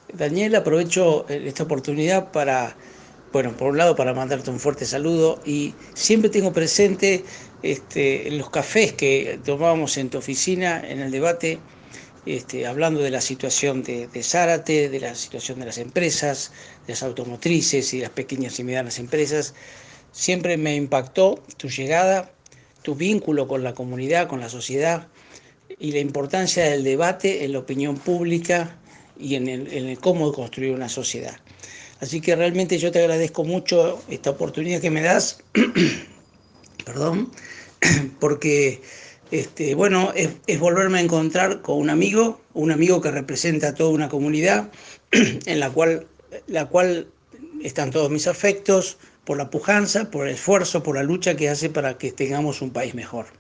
Daniel, aprovecho esta oportunidad para, bueno, por un lado para mandarte un fuerte saludo y siempre tengo presente en los cafés que tomábamos en tu oficina, en el debate, hablando de la situación de Zárate, de la situación de las empresas, de las automotrices y de las pequeñas y medianas empresas. Siempre me impactó tu llegada, tu vínculo con la comunidad, con la sociedad y la importancia del debate en la opinión pública y en el cómo construir una sociedad. Así que realmente yo te agradezco mucho esta oportunidad que me das, perdón, porque bueno, es volverme a encontrar con un amigo que representa a toda una comunidad en la cual están todos mis afectos por la pujanza, por el esfuerzo, por la lucha que hace para que tengamos un país mejor.